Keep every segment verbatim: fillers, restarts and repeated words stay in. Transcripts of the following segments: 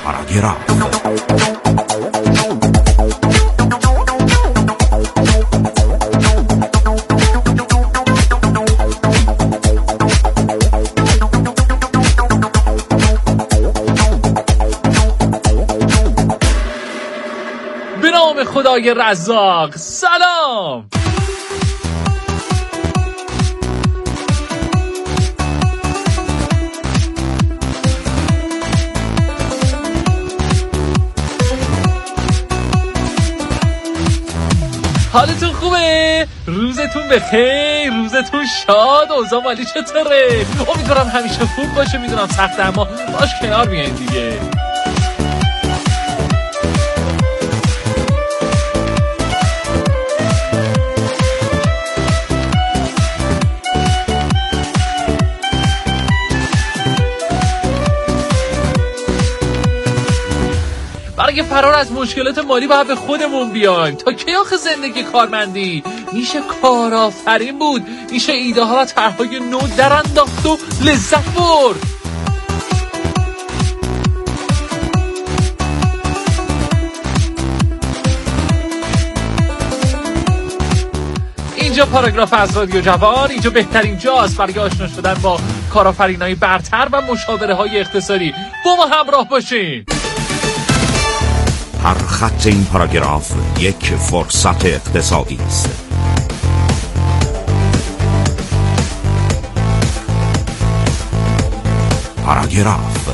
پاراگراف. به نام خدای رزاق. سلام. حالتون خوبه؟ روزتون بخیر، روزتون شاد، اوضاع مالی چطوره؟ امیدوارم همیشه خوب باشه. میدونم سخته اما باش کنار بیاین دیگه. برای فرار از مشکلات مالی باید به خودمون بیایم. تا کی آخه زندگی کارمندی؟ میشه کارآفرین بود، میشه ایده ها و طرحهای نو در انداخت و لذت برد. اینجا پاراگراف از رادیو جوان. اینجا بهترین جاست برای آشنا شدن با کارآفرینای برتر و مشاوره های اقتصادی. با ما همراه باشین. هر خط این پاراگراف یک فرصت اقتصادی است. پاراگراف.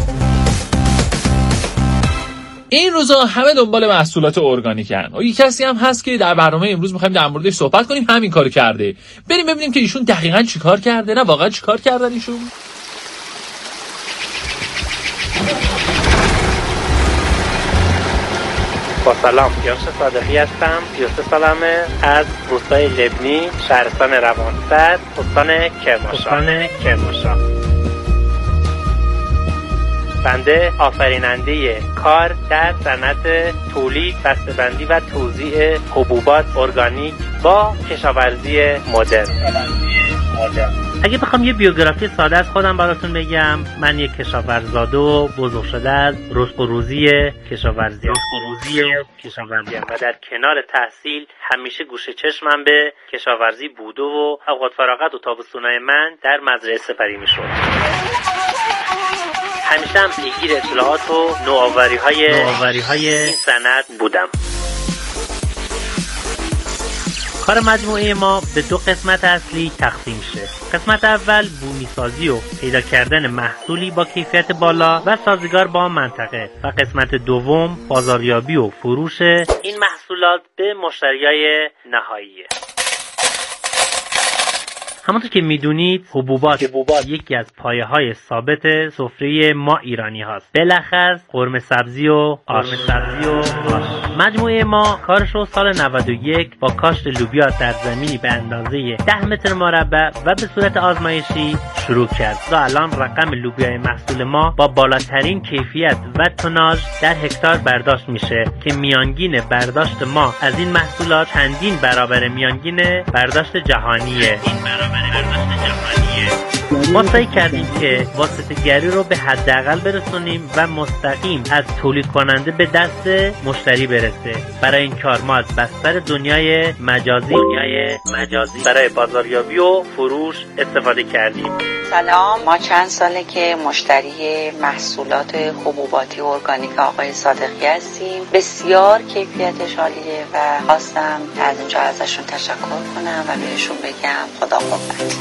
این روزا همه دنبال محصولات ارگانیکن و یک کسی هم هست که در برنامه امروز می‌خوایم در موردش صحبت کنیم. همین کارو کرده. بریم ببینیم که ایشون دقیقاً چیکار کرده. نه واقعا چیکار کردن ایشون؟ با سلام، یاسر صادقی هستم. سی و سه سالمه، از روستای لبنی، شهرستان روانسد، استان کرمانشاه. بنده آفریننده کار در صنعت تولید، بسته‌بندی و توزیع حبوبات ارگانیک با کشاورزی مدرن. اگه بخوام یه بیوگرافی ساده از خودم براتون بگم، من یک کشاورززاده و بزرگ شده از رزق و روزی کشاورزی کشاورزی و در کنار تحصیل همیشه گوشه چشمم به کشاورزی بوده و اوقات فراغت و تابستونای من در مزرعه سپری میشد. همیشه هم پیگیر اطلاعات و نوآوری‌های نوآوری‌های این صنعت بودم. کار مجموعه ما به دو قسمت اصلی تقسیم میشه. قسمت اول بومیسازی و پیدا کردن محصولی با کیفیت بالا و سازگار با منطقه و قسمت دوم بازاریابی و فروش این محصولات به مشتریای نهاییه. همونطور که میدونید حبوبات حبوبات یکی از پایه‌های ثابت سفره ما ایرانی هاست. بالاخص قرمه سبزی و آش. سبزی و آش. مجموعه ما کارش رو سال نود و یک با کاشت لوبیا در زمینی به اندازه ده متر مربع و به صورت آزمایشی شروع کرد. و الان رقم لوبیای محصول ما با بالاترین کیفیت و توناژ در هکتار برداشت میشه که میانگین برداشت ما از این محصولات چندین برابر میانگین برداشت جهانیه. ما سعی کردیم که واسطه‌گری رو به حداقل برسونیم و مستقیم از تولید کننده به دست مشتری برسه. برای این کار ما از بستر دنیای مجازی دنیای مجازی برای بازاریابی و فروش استفاده کردیم. سلام، ما چند ساله که مشتری محصولات حبوباتی ارگانیک آقای صادقی هستیم. بسیار کیفیتش عالیه و خواستم از اینجا ازشون تشکر کنم و بهشون بگم خدا قوت.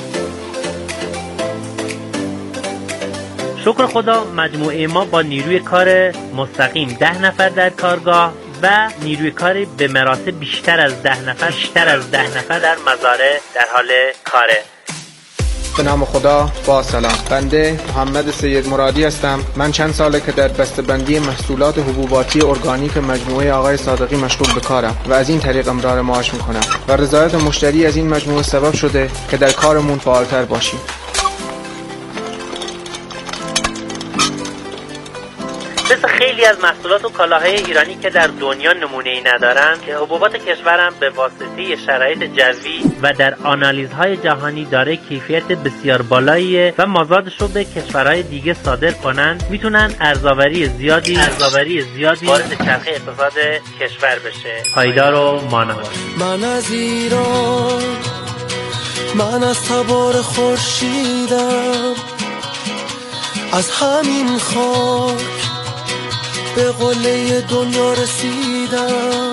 شکر خدا مجموعه ما با نیروی کار مستقیم ده نفر در کارگاه و نیروی کار به مراتب بیشتر از ده نفر بیشتر از ده نفر در مزارع در حال کاره. به نام خدا. با سلام، بنده محمد سید مرادی هستم. من چند ساله که در بسته‌بندی محصولات حبوباتی ارگانیک مجموعه آقای صادقی مشغول به کارم و از این طریق امرار معاش میکنم و رضایت مشتری از این مجموعه سبب شده که در کارمون فعالتر باشیم. مثل خیلی از محصولات و کالاهای ایرانی که در دنیا نمونه‌ای ندارن که حبوبات کشورم به واسطه شرایط جوی و در آنالیزهای جهانی داره کیفیت بسیار بالاییه و مازادش رو به کشورهای دیگه صادر کنن، میتونن ارزآوری زیادی ارزآوری زیادی وارد چرخه اقتصاد کشور بشه. پایدار و مانور. من از ایران، من از تبار خورشیدم، از همین خاک به قله دنیا رسیدم.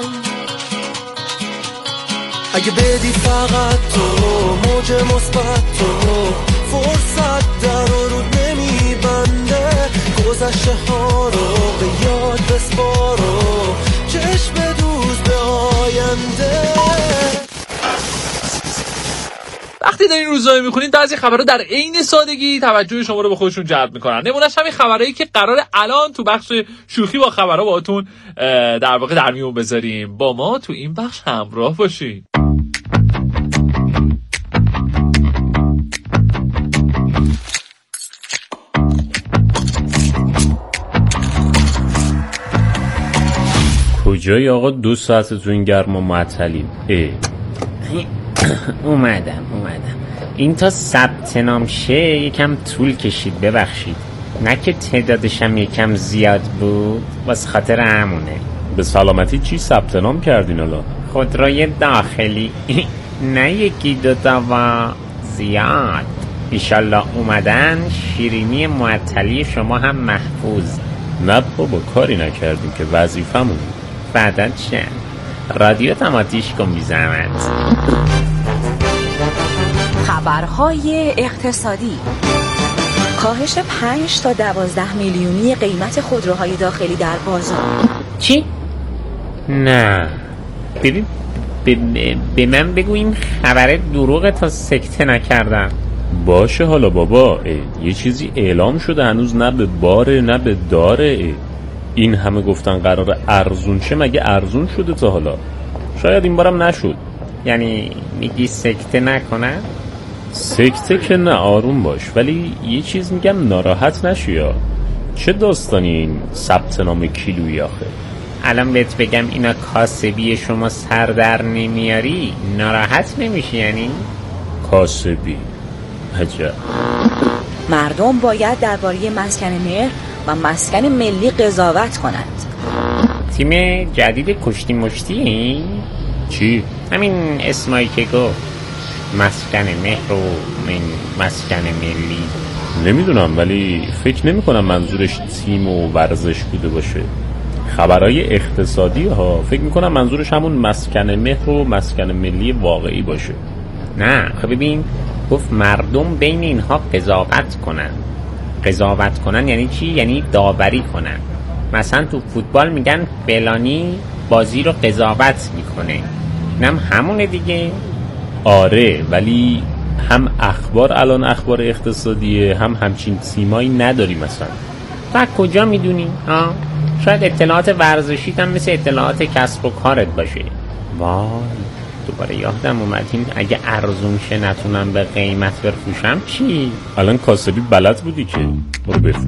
اگه بدی فقط تو موج مثبت، تو فرصت در و رود نمیبنده، گذشته ها رو به یاد بسپار و چشم دوز به آینده. وقتی دارین روزنامه میخونین بعضی خبرها در عین سادگی توجه شما رو به خودشون جلب میکنن. نمونهش همین خبرایی که قراره الان تو بخش شوخی با خبرها باهاتون در واقع در میون بذاریم. با ما تو این بخش همراه باشین. کجایی آقا؟ دو ساعت تو این گرما معطلیم. اه اومدم اومدم این تا ثبت نام شه یکم طول کشید، ببخشید. نه که تعدادشم یکم زیاد بود، واسه خاطر همونه. به سلامتی چی ثبت نام کردین الان؟ خودروی داخلی. نه یکی دوتا و زیاد. ایشالله اومدن شیرینی معطلی شما هم محفوظ. نه بابا کاری نکردیم که وظیفمون. بعدت چه؟ رادیو تماتیش کن بی زحمت. خبرهای اقتصادی. کاهش پنج تا دوازده میلیونی قیمت خودروهای داخلی در بازار. چی؟ نه ببین به من بگو این خبر دروغه تا سکته نکردم. باشه حالا بابا، یه چیزی اعلام شده هنوز نه به باره نه به داره. این همه گفتن قرار ارزون شه، مگه ارزون شده تا حالا؟ شاید این بارم نشد. یعنی میگی سکته نکنن؟ سکته که نه، آروم باش. ولی یه چیز میگم ناراحت نشی. یا چه داستانی این ثبت نام کیلویی آخه؟ الان بهت بگم اینا کاسبی شما سر در نمیاری ناراحت نمیشی؟ یعنی کاسبی؟ عجب. مردم باید درباره مسکن مهر و مسکن ملی قضاوت کنند. تیم جدید کشتی مشتی؟ چی؟ همین اسمایی که گفت، مسکن مهر و من مسکن ملی. نمیدونم، ولی فکر نمی کنم منظورش تیم و ورزش بوده باشه. خبرهای اقتصادی ها فکر میکنم منظورش همون مسکن مهر و مسکن ملی واقعی باشه. نه خب ببین، گفت مردم بین اینها قضاوت کنن. قضاوت کنن یعنی چی؟ یعنی داوری کنن. مثلا تو فوتبال میگن فلانی بازی رو قضاوت میکنه، اینم همونه دیگه. آره، ولی هم اخبار الان اخبار اقتصادیه، هم همچین تیمایی نداری. مثلا تا کجا میدونی؟ ها شاید اطلاعات ورزشیت هم مثل اطلاعات کسب و کارت باشه. وای دوباره یادم اومدیم اگه ارزون شه نتونم به قیمت بفروشم چی؟ الان کاسبی بلد بودی که برو بفروش.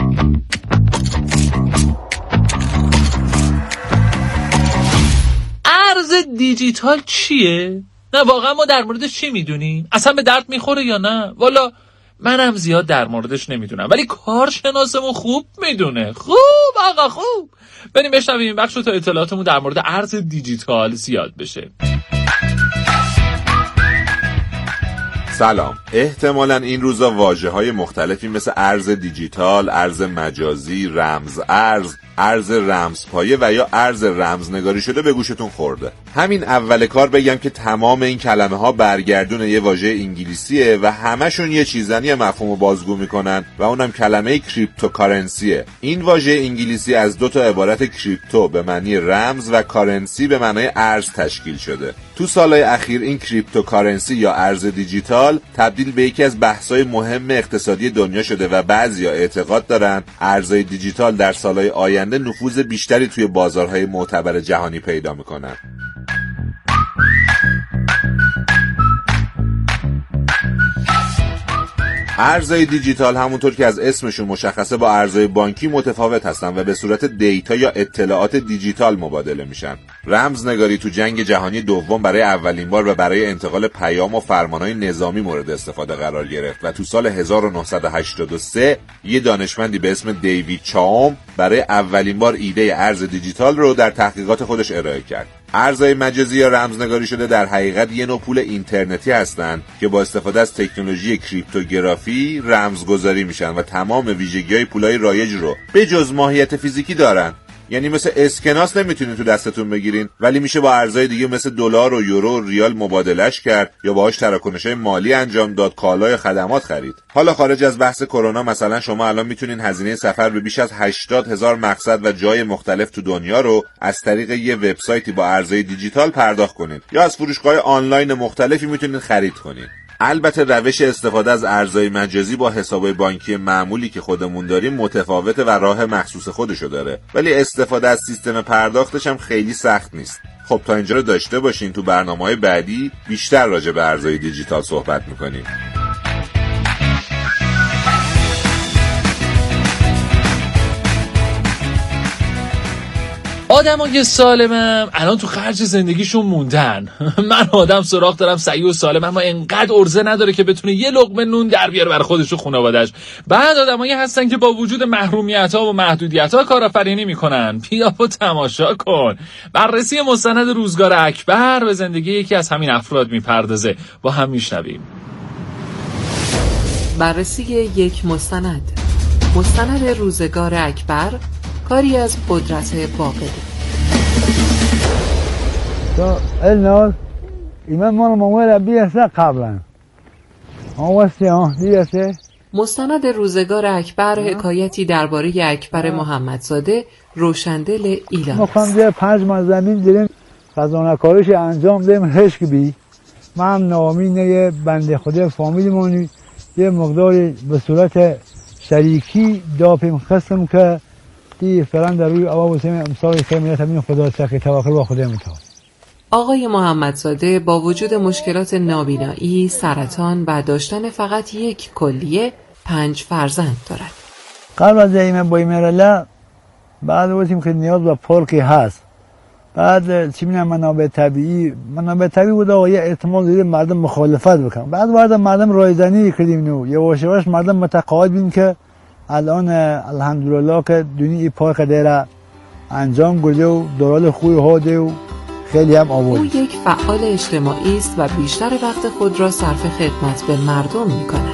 ارز دیجیتال چیه؟ نه واقعا ما در موردش چی میدونیم؟ اصلا به درد میخوره یا نه؟ والا منم زیاد در موردش نمیدونم، ولی کارشناسمون خوب میدونه. خوب آقا خوب. بریم بشنویم بخش تا اطلاعاتمون در مورد ارز دیجیتال زیاد بشه. سلام. احتمالاً این روزا واژه‌های مختلفی مثل ارز دیجیتال، ارز مجازی، رمز ارز، ارز رمزپایه و یا ارز رمزنگاری شده به گوشتون خورده. همین اول کار بگم که تمام این کلمه ها برگردون یه واژه انگلیسیه و همشون یه چیزنی مفهومو بازگو میکنن و اونم کلمه کریپتوکارنسیه. این واژه انگلیسی از دو تا عبارت کریپتو به معنی رمز و کارنسی به معنای ارز تشکیل شده. تو سالهای اخیر این کریپتوکارنسی یا ارز دیجیتال تبدیل به یکی از بحث‌های مهم اقتصادی دنیا شده و بعضیا اعتقاد دارن ارزهای دیجیتال در سالهای آینده نفوذ بیشتری توی بازارهای معتبر جهانی پیدا میکنن. ارزهای دیجیتال همونطور که از اسمشون مشخصه با ارزهای بانکی متفاوت هستن و به صورت دیتا یا اطلاعات دیجیتال مبادله میشن. رمزنگاری تو جنگ جهانی دوم برای اولین بار و برای انتقال پیام و فرمانهای نظامی مورد استفاده قرار گرفت و تو سال هزار و نهصد و هشتاد و سه یه دانشمندی به اسم دیوید چاوم برای اولین بار ایده ارز دیجیتال رو در تحقیقات خودش ارائه کرد. ارزهای مجازی یا رمزنگاری شده در حقیقت یه نوع پول اینترنتی هستند که با استفاده از تکنولوژی کریپتوگرافی رمزگذاری میشن و تمام ویژگی‌های پولای رایج رو به جز ماهیت فیزیکی دارن. یعنی مثل اسکناس نمیتونین تو دستتون بگیرین، ولی میشه با ارزهای دیگه مثل دلار و یورو و ریال مبادلهش کرد یا باهاش تراکنش‌های مالی انجام داد، کالا یا خدمات خرید. حالا خارج از بحث کرونا مثلا شما الان میتونین هزینه سفر به بیش از هشتاد هزار مقصد و جای مختلف تو دنیا رو از طریق یه وبسایتی با ارزهای دیجیتال پرداخت کنین یا از فروشگاه‌های آنلاین مختلفی میتونین خرید کنین. البته روش استفاده از ارزهای مجازی با حسابهای بانکی معمولی که خودمون داریم متفاوته و راه مخصوص خودشو داره، ولی استفاده از سیستم پرداختش هم خیلی سخت نیست. خب تا اینجا رو داشته باشین، تو برنامه‌های بعدی بیشتر راجع به ارزهای دیجیتال صحبت می‌کنیم. آدمای سالمم الان تو خرج زندگیشون موندن. من آدم سراغ دارم سعی و سالم، اما انقدر ارزه نداره که بتونه یه لقمه نون در بیاره برای خودش و خانواده‌اش. بعد آدمایی هستن که با وجود محرومیت‌ها و محدودیت‌ها کارآفرینی میکنن. بیا و تماشا کن. بررسی مستند روزگار اکبر به زندگی یکی از همین افراد میپردازه. با هم میشنویم. بررسی یک مستند. مستند روزگار اکبر، کاری از قدرت باقری. تو الناس ایمان مال مامور بیاسته قبلا آواسته ها بیاسته. مستند روزگار اکبر حکایتی درباره اکبر محمدزاده روشندل ایلان است. مخوام دیگه پنج ماه زمین دیریم خزانه کارش انجام دیم هشک بی. من نامین یه بنده خدا فامیل مانی یه مقداری به صورت شریکی داپیم خستم که دی فلان در روی آوا وسیم امسال کمیت همین خدا تکی توکل با خدا میتونه. آقای محمدزاده با وجود مشکلات نابینایی، سرطان و داشتن فقط یک کلیه پنج فرزند دارد. قبل از اینکه با ایمیرلا بعد وقتی که نیاز به پارکی هست، بعد چی میگن منابع طبیعی منابع طبیعی بود آقا یه احتمال دید مردم مخالفت بکنن. بعد وارد مردم رایزنی کردیم نو یواش یواش مردم متقاعد بین که الان الحمدلله که دنیا پارک دیره انجام گرده و دورال خوی هاده و خیلی هم آورد. او یک فعال اجتماعی است و بیشتر وقت خود را صرف خدمت به مردم می کند.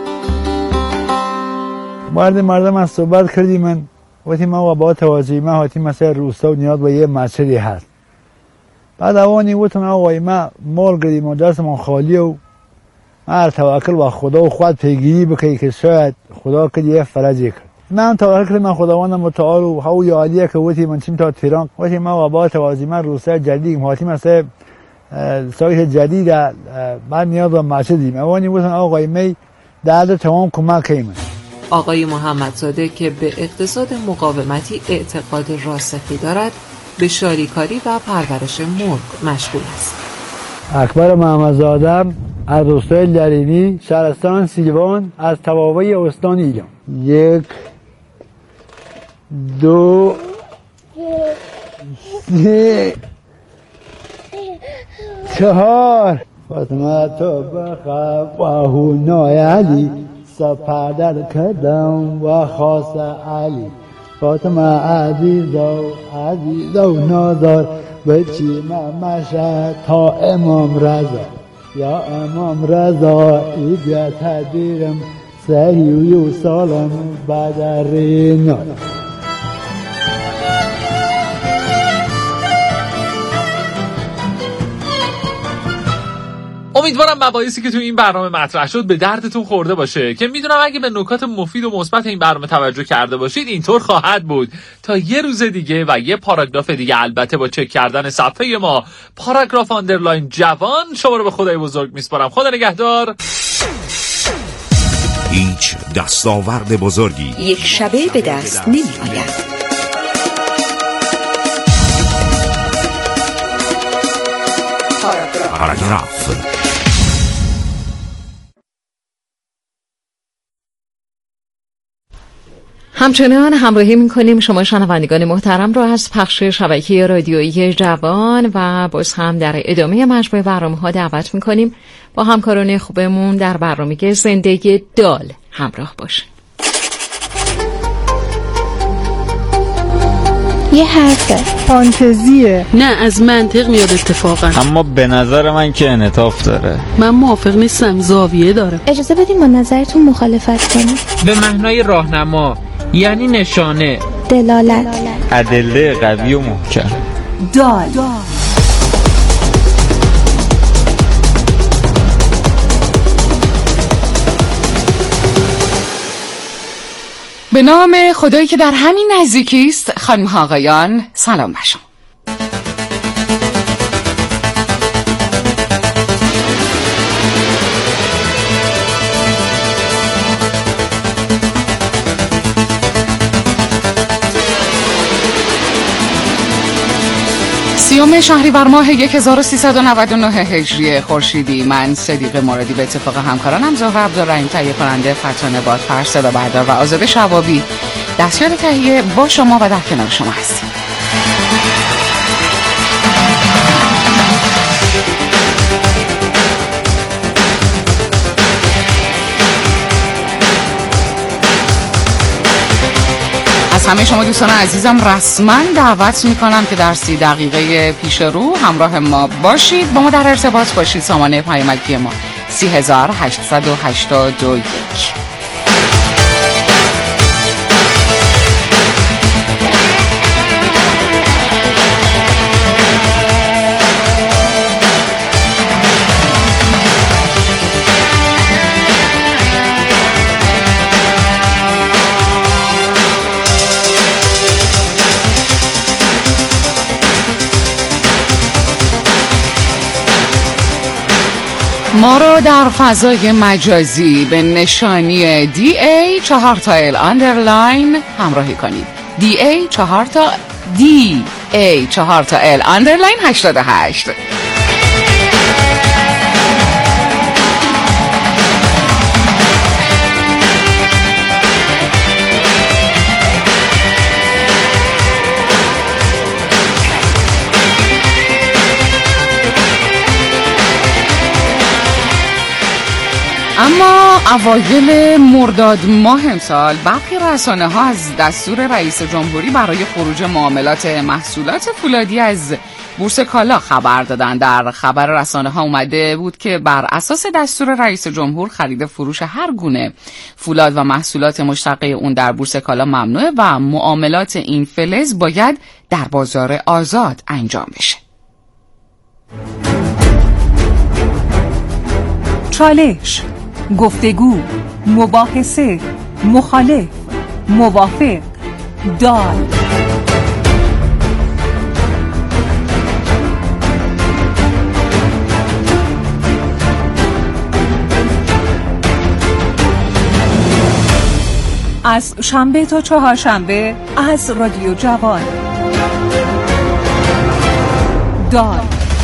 وارد مردم از صحبت کردیم. من وقتی من با توجهی من حتی مثلا روستا و نیاز به یه مسجدی هست. بعد اوانی گفتم آقای ما مال کردیم و دست من خالی و من توکل با خدا و خود پیگیری بکنی که شاید خدا که یه فرجی کرد. من توکل کردم خداوند متعال و هوی عالیه که وقتی من چیم تا تهران وقتی ما با توجهی من روستا جدید حتی مثلا سایت جدید بعد نیاز به مسجدیم. اوانی گفتم آقای می درد تمام کمک کنیم. آقای محمدزاده که به اقتصاد مقاومتی اعتقاد راسخی دارد به شاریکاری و پرورش مرغ مشغول است. اکبر محمدزاده از روستای لرینی شهرستان سیوان از توابع استان ایلام. یک دو سه چهار فاطمه تو بخواه و هونای علی سپردر کردم و خاص علی فاطمه عزیزا عزیزا و نازار بچی ممشه تا امام رضا یا امام رضا ایدیا تدیرم سهی و سالم بدرینا. امیدوارم مباحثی که تو این برنامه مطرح شد به دردتون خورده باشه که میدونم اگه به نکات مفید و مثبت این برنامه توجه کرده باشید اینطور خواهد بود. تا یه روز دیگه و یه پاراگراف دیگه، البته با چک کردن صفحه ما پاراگراف آندرلاین جوان، شما رو به خدای بزرگ میسپارم. خدا نگهدار. هیچ دستاورد بزرگی یک شبه به دست نمی آید. پاراگراف همچنان همراهی میکنیم شما شنوندگان محترم رو از پخش شبکه رادیویی جوان و باز هم در ادامه مجموعه برنامه ها دعوت میکنیم با همکاران خوبمون در برنامه زندگی دال همراه باشیم. یه حرفه فانتزیه، نه از منطق میاد اتفاقا، اما به نظر من که انعطاف داره. من موافق نیستم، زاویه داره. اجازه بدین با نظرتون مخالفت کنیم. به معنای راهنما، یعنی نشانه، دلالت، ادله قوی و محکم. دال به نام خدایی که در همین نزدیکی است. خانم ها آقایان سلام بر شما. سیوم شهریور ماه هزار و سیصد و نود و نه هجری خورشیدی. من صدیق مرادی به اتفاق همکارانم زهره عبدالرحیم تهیه کننده، فتانه بادفر صدا بردار و آزاده شوابی دستیار تهیه با شما و در کنار شما هستیم. از همه شما دوستان عزیزم رسما دعوت میکنم که در سی دقیقه پیش رو همراه ما باشید، با ما در ارتباط باشید. سامانه پیامکی ما سی هزار هشتصد و هشتاد و یک. ما رو در فضای مجازی به نشانی دی ای چهار تا ال اندرلاین همراهی کنید. دی ای چهار تا دی ای چهار تا ال اندرلاین هشتاد و هشت. اما اوایل مرداد ماه امسال برخی رسانه ها از دستور رئیس جمهوری برای خروج معاملات محصولات فولادی از بورس کالا خبر دادن. در خبر رسانه ها اومده بود که بر اساس دستور رئیس جمهور خرید فروش هر گونه فولاد و محصولات مشتقه اون در بورس کالا ممنوعه و معاملات این فلز باید در بازار آزاد انجام بشه. چالش، گفتگو، مباحثه، مخالف، موافق، دال. از شنبه تا چهارشنبه از رادیو جوان. دال.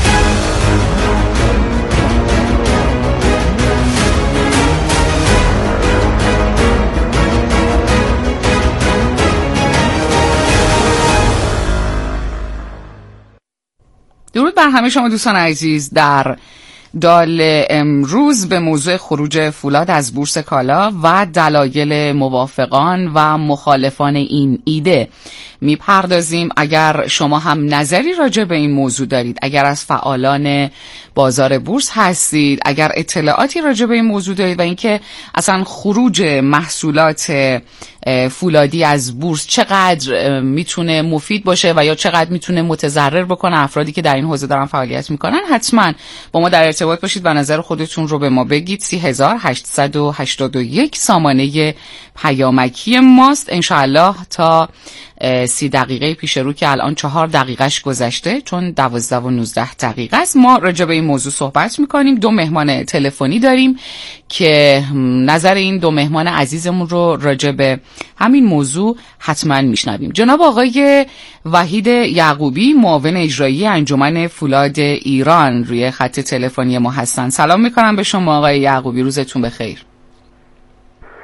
درود بر همه شما دوستان عزیز. در دال امروز به موضوع خروج فولاد از بورس کالا و دلایل موافقان و مخالفان این ایده میپردازیم. اگر شما هم نظری راجع به این موضوع دارید، اگر از فعالان بازار بورس هستید، اگر اطلاعاتی راجع به این موضوع دارید و اینکه اصلا خروج محصولات فولادی از بورس چقدر میتونه مفید باشه و یا چقدر میتونه متضرر بکنه افرادی که در این حوزه دارن فعالیت میکنن، حتما با ما در ارتباط باشید و نظر خودتون رو به ما بگید. سی هزار هشتصد و هشتاد و یک سامانه پیامکی ماست. انشاءالله تا سی دقیقه پیش رو که الان چهار دقیقش گذشته، چون دوازده و نوزده دقیقه است، ما راجع به این موضوع صحبت میکنیم. دو مهمان تلفنی داریم که نظر این دو مهمان عزیزمون رو راجع به همین موضوع حتما میشنویم. جناب آقای وحید یعقوبی، معاون اجرایی انجمن فولاد ایران، روی خط تلفنی ما هستن. سلام میکنم به شما آقای یعقوبی، روزتون بخیر.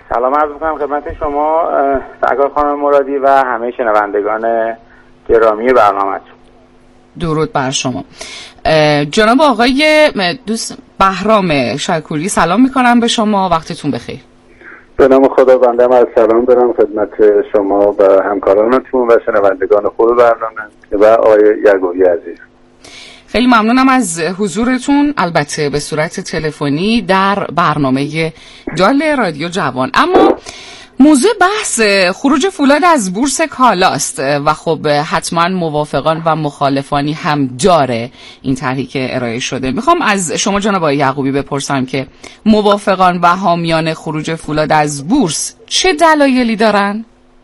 سلام عرض می‌کنم خدمت شما سرکار خانم مرادی و همه شنوندگان گرامی برنامه‌تون. درود بر شما. جناب آقای دوست بهرام شکوری سلام میکنم به شما، وقتتون بخیر. به نام خدا بنده هم از سلام دارم خدمت شما و همکارانتون و شنوندگان خود برنامه و آقای یعقوبی عزیز. خیلی ممنونم از حضورتون، البته به صورت تلفنی در برنامه دال رادیو جوان. اما موضوع بحث خروج فولاد از بورس کالاست و خب حتما موافقان و مخالفانی هم داره این طرحی که ارائه شده. میخوام از شما جناب آقای یعقوبی بپرسم که موافقان و حامیان خروج فولاد از بورس چه دلایلی دارن؟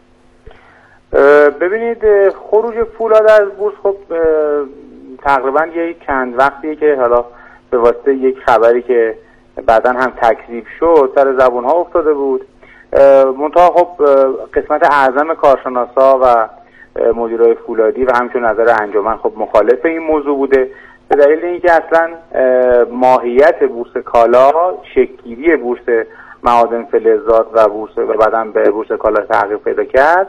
ببینید خروج فولاد از بورس خب تقریبا یک چند وقتیه که حالا به واسطه یک خبری که بعداً هم تکذیب شد سر زبون ها افتاده بود. منتها خب قسمت اعظم کارشناسا و مدیرای فولادی و همچنین نظر انجمن خب مخالف این موضوع بوده، به دلیل اینکه اصلا ماهیت بورس کالا، شکل‌گیری بورس معادن فلزات و بورس و بعداً به بورس کالا تغییر پیدا کرد،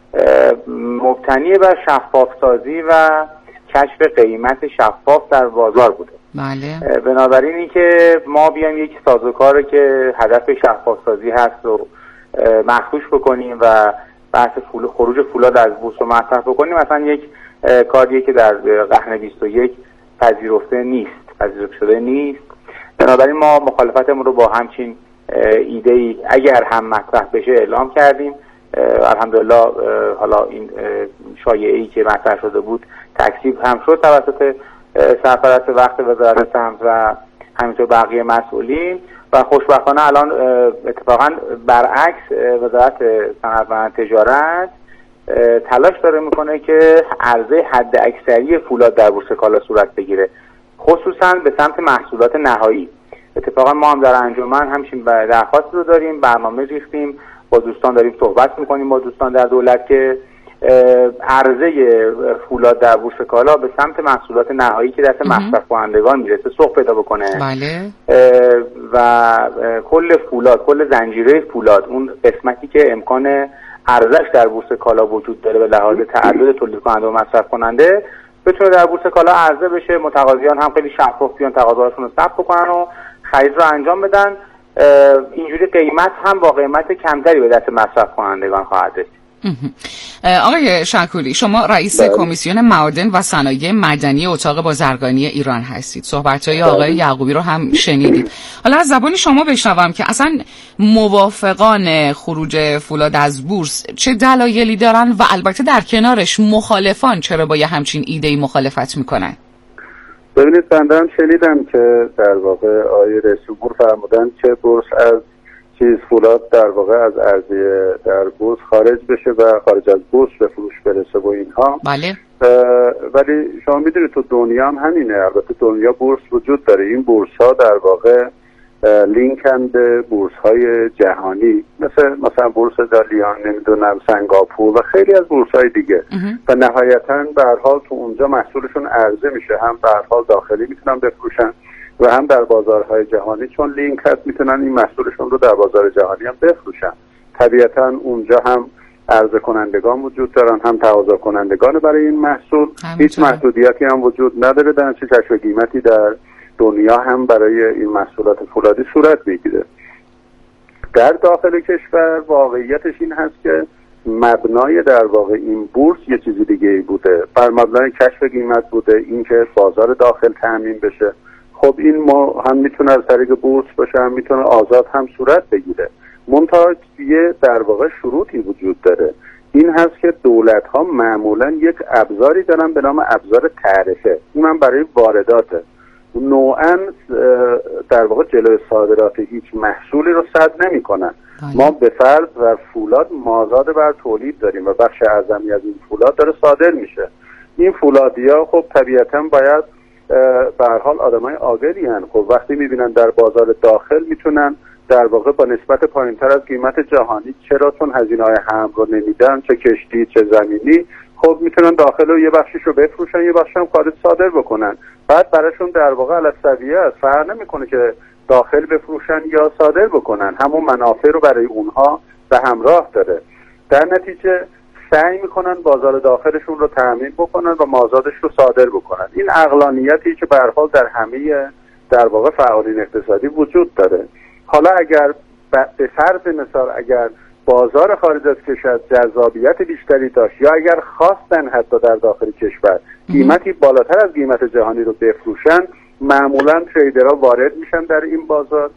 مبتنی بر شفاف سازی و کشف قیمت شفاف در بازار بوده. بله. بنابراین اینکه ما بیایم یک سازوکار که هدف شفاف سازی هست و مخدوش بکنیم و بحث فول خروج فولاد از بورس رو مطرح بکنیم، مثلا یک کاریه که در قرن بیست و یک پذیرفته نیست، پذیرفته شده نیست. بنابراین ما مخالفتمون رو با همچین ایده ای اگر هم مطرح بشه اعلام کردیم. الحمدلله حالا این شایعه‌ای که مطرح شده بود تکذیب هم شد توسط سرپرست وقت وزارت سمت و همینطور بقیه مسئولین و خوشبختانه الان اتفاقا برعکس وزارت صنعت و تجارت تلاش داره میکنه که عرضه حد اکثری فولاد در بورس کالا صورت بگیره، خصوصا به سمت محصولات نهایی. اتفاقا ما هم در انجمن همچین درخواست رو داریم، برنامه ریختیم، با دوستان داریم صحبت میکنیم با دوستان در دولت که عرضه فولاد در بورس کالا به سمت محصولات نهایی که دست مصرف کنندگان میرسه سوق پیدا بکنه. بله. و کل فولاد، کل زنجیره فولاد، اون قسمتی که امکان عرضش در بورس کالا وجود داره به لحاظ تعدد تولید کننده و مصرف کننده، بتونه در بورس کالا عرضه بشه، متقاضیان هم خیلی شفاف بیان تقاضاهاشون رو ثبت بکنن و خرید رو انجام بدن. اینجوری قیمت هم با قیمت کمتری به دست مصرف کنندگان خواهد رسید. آقای شکوری، شما رئیس بله. کمیسیون معادن و صنایع معدنی اتاق بازرگانی ایران هستید. صحبت‌های بله. آقای یعقوبی رو هم شنیدید. حالا از زبان شما بشنوم که اصلا موافقان خروج فولاد از بورس چه دلایلی دارن و البته در کنارش مخالفان چرا با یه همچین ایده‌ای مخالفت میکنن؟ ببینید بنده هم شنیدم که در واقع آقای رئیس جمهور فرمودن که بورس از چیز فولاد در واقع از عرضه در بورس خارج بشه و خارج از بورس به فروش برسه و اینها. بله. ولی شما میدونید تو دنیا هم همینه، البته دنیا بورس وجود داره. این بورس ها در واقع لینکن به بورس های جهانی، مثل مثلا بورس دالیان، نمیدونم سنگاپور و خیلی از بورس های دیگه و نهایتا به هر حال تو اونجا محصولشون عرضه میشه، هم به هر حال داخلی میتونن بفروشن و هم در بازارهای جهانی، چون لینک هست میتونن این محصولشون رو در بازار جهانی هم بفروشن. طبیعتا اونجا هم عرضه کنندگان وجود دارن، هم تقاضا کنندگان برای این محصول. هیچ محدودیتی هم وجود نداره، در چه کشف و قیمتی در دنیا هم برای این محصولات فولادی صورت میگیره. در داخل کشور واقعیتش این هست که مبنای در واقع این بورس یه چیزی دیگه ای بوده، بر مبنای کشف قیمت بوده، اینکه بازار داخل تامین بشه. خب این ما هم میتونه از طریق بورس باشه، هم میتونه آزاد هم صورت بگیره. منتها یه در واقع شروطی وجود داره، این هست که دولت ها معمولا یک ابزاری دارن به نام ابزار تعرفه، اونم برای وارداته. نوعا در واقع جلوی صادرات هیچ محصولی رو سد نمی کنن. ما به فرض و فولاد مازاد بر تولید داریم و بخش اعظمی از این فولاد داره صادر میشه. این فولادیا خب طبیعتا باید به هر حال آدمای عاقلی ان. خب وقتی میبینن در بازار داخل میتونن در واقع با نسبت پایینتر از قیمت جهانی، چرا چون هزینه‌های حمل رو نمیدن، چه کشتی چه زمینی، خب میتونن داخل و یه بخشیش رو بفروشن، یه بخشش هم خارج صادر بکنن. بعد براشون در واقع علالسویه است، فرق نمیکنه که داخل بفروشن یا صادر بکنن، همون منافع رو برای اونها به همراه داره. در نتیجه سعی میکنن بازار داخلشون رو تأمین بکنن و مازادش رو صادر بکنن. این عقلانیتی که به هر حال در همه در واقع فعالین اقتصادی وجود داره. حالا اگر به فرض مثال اگر بازار خارج از کشور جذابیت بیشتری داشت یا اگر خواستن حتی در داخل کشور قیمتی بالاتر از قیمت جهانی رو بفروشن، معمولا تریدرها وارد میشن در این بازار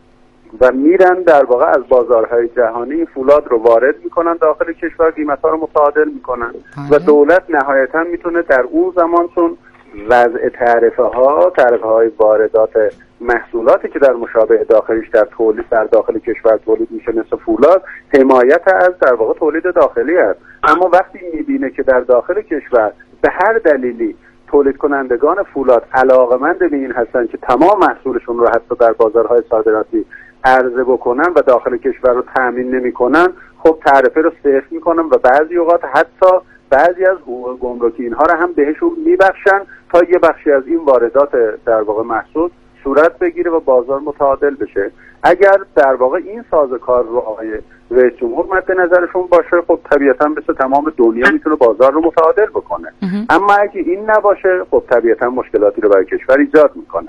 و میرن در واقع از بازارهای جهانی فولاد رو وارد میکنن داخل کشور، قیمتها رو متعادل میکنن و دولت نهایتا میتونه در اون زمان چون وضع تعرفه ها تعرفه های واردات محصولاتی که در مشابه داخلیش در تولید در داخل کشور تولید میشه مثل فولاد حمایت از در واقع تولید داخلی است. اما وقتی میبینه که در داخل کشور به هر دلیلی تولید کنندگان فولاد علاقمند به این هستن که تمام محصولشون رو حتی در بازارهای صادراتی عرضه بکنن و داخل کشور رو تامین نمیکنن، خب تعرفه رو صفر میکنن و بعضی اوقات حتی بعضی از حقوق گمرکی اینها رو هم بهشون میبخشن تا یه بخشی از این واردات در واقع محصول صورت بگیره و بازار متعادل بشه. اگر در واقع این سازوکار رو آقای رئیس جمهور مد نظرشون باشه، خب طبیعتا مثل تمام دنیا میتونه بازار رو متعادل بکنه. اما اگه این نباشه، خب طبیعتا مشکلاتی رو برای کشور ایجاد میکنه.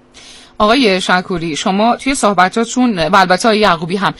آقای شکوری، شما توی صحبتاتون و البته آقای یعقوبی هم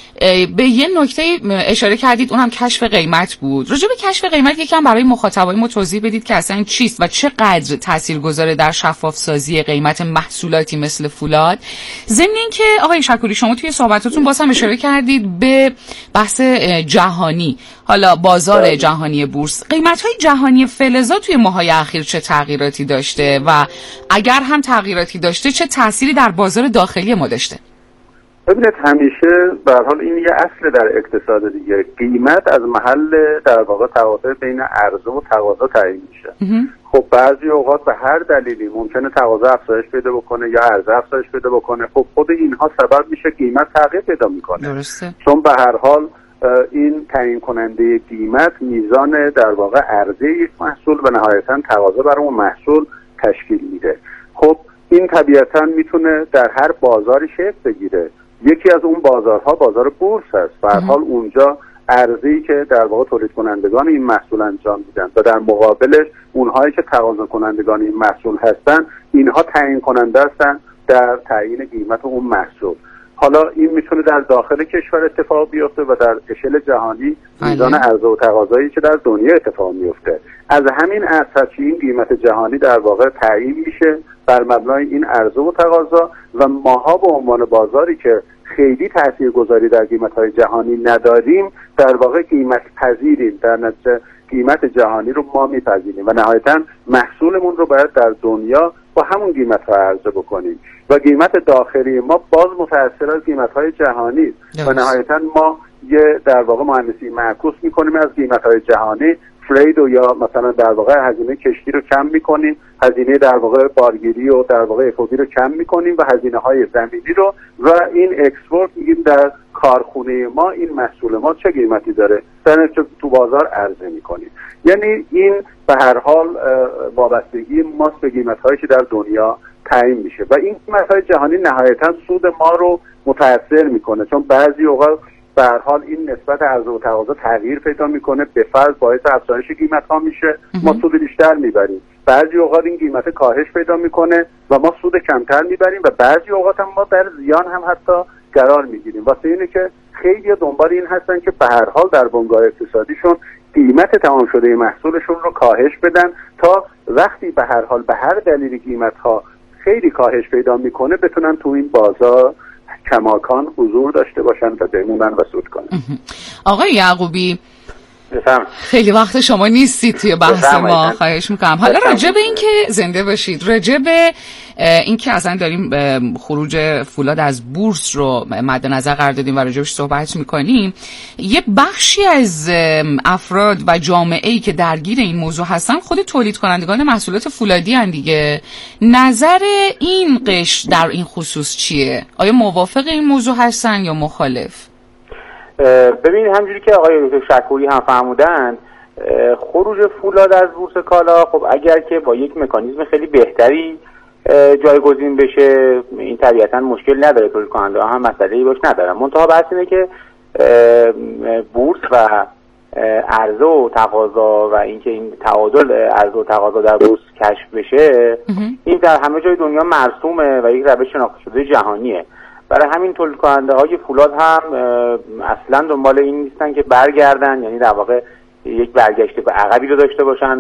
به یه نکته اشاره کردید، اونم کشف قیمت بود. راجع به کشف قیمت یکم برای مخاطبای ما توضیح بدید که اصلا چیست و چقدر تاثیرگذاره در شفاف سازی قیمت محصولاتی مثل فولاد. ضمن اینکه آقای شکوری شما توی صحبتاتون باز هم اشاره کردید به بحث جهانی، حالا بازار جهانی بورس، قیمت‌های جهانی فلزات توی ماه‌های اخیر چه تغییراتی داشته و اگر هم تغییراتی داشته چه تأثیری در بازار داخلی ما داشته؟ ببینید همیشه به هر حال این یه اصل در اقتصاد دیگه، قیمت از محل در واقع تقاضا بین عرضه و تقاضا تعیین میشه. خب بعضی اوقات به هر دلیلی ممکنه تقاضا افزایش پیدا بکنه یا عرضه افزایش پیدا بکنه، خب خود اینها سبب میشه قیمت تغییر پیدا میکنه. درسته. چون به هر حال این تعیین کننده قیمت میزان در واقع عرضه یک محصول و نهایتا تقاضا برای اون محصول تشکیل میده. خب این طبیعتا میتونه در هر بازاری شکل بگیره. یکی از اون بازارها بازار بورس هست. به هر حال اونجا عرضه‌ای که در واقع تولید کنندگان این محصول انجام میدن و در مقابلش اونهایی که تقاضا کنندگان این محصول هستن، اینها تعیین کننده هستن در تعیین قیمت اون محصول. حالا این میتونه در داخل کشور اتفاق بیفته و در اشل جهانی میزان عرضه و تقاضایی که در دنیا اتفاق میفته. از همین اساس این قیمت جهانی در واقع تعیین میشه بر مبنای این عرضه و تقاضا و ماها به عنوان بازاری که خیلی تاثیرگذاری در قیمت‌های جهانی نداریم، در واقع قیمت پذیریم، در نتیجه قیمت جهانی رو ما میپذیریم و نهایتاً محصولمون رو باید در دنیا با همون قیمت‌ها عرضه بکنیم و قیمت داخلی ما باز متأثر از قیمت‌های جهانی و نهایتاً ما یه در واقع مهندسی معکوس می‌کنیم از قیمت‌های جهانی، فرید و یا مثلا در واقع هزینه کشتی رو کم می‌کنیم، هزینه در واقع بارگیری و در واقع افوبی رو کم می‌کنیم و هزینه‌های زمینی رو و این اکسپورت میگیم در کارخونه ما این محصول ما چه قیمتی داره در تو بازار عرضه می‌کنیم. یعنی این به هر حال وابستگی ماست به قیمت‌هایی که در دنیا تعیین میشه و این قیمت‌های جهانی نهایتاً سود ما رو متأثر می‌کنه، چون بعضی اوقات به هر حال این نسبت عرضه و تقاضا تغییر پیدا میکنه، به فرض باعث افزایش قیمت ها میشه، ما سود بیشتر میبریم. بعضی اوقات این قیمت کاهش پیدا میکنه و ما سود کمتر میبریم و بعضی اوقات هم ما در زیان هم حتی قرار میگیریم. واسه اینه که خیلی دنبال این هستن که به هر حال در بنگاه اقتصادیشون قیمت تمام شده محصولشون رو کاهش بدن تا وقتی به هر حال به هر دلیلی قیمت ها خیلی کاهش پیدا میکنه بتونن تو این بازار کماکان حضور داشته باشن و بمونن و سود کنن. آقای یعقوبی بفهم. خیلی وقت شما نیستید توی بحث ما، خواهش میکنم. حالا راجع به این که زنده باشید، راجع به این که اصلا داریم خروج فولاد از بورس رو مد نظر قرار دادیم و راجعش صحبت میکنیم، یه بخشی از افراد و جامعه‌ای که درگیر این موضوع هستن خود تولید کنندگان محصولات فولادی هستن دیگه. نظر این قشر در این خصوص چیه؟ آیا موافق این موضوع هستن یا مخالف؟ ببینید همجوری که آقای شکوری هم فرمودن، خروج فولاد از بورس کالا خب اگر که با یک مکانیزم خیلی بهتری جایگزین بشه این طبیعتا مشکل نداره، تولید کننده ها هم مسئله‌ای باش ندارن. منتها بحث اینه که بورس و عرضه و تقاضا و اینکه این تعادل عرضه و تقاضا در بورس کشف بشه این در همه جای دنیا مرسومه و یک روش شناخته شده جهانیه. برای همین تولید کننده های فولاد هم اصلا دنبال این نیستن که برگردن، یعنی در واقع یک برگشت به عقبی رو داشته باشن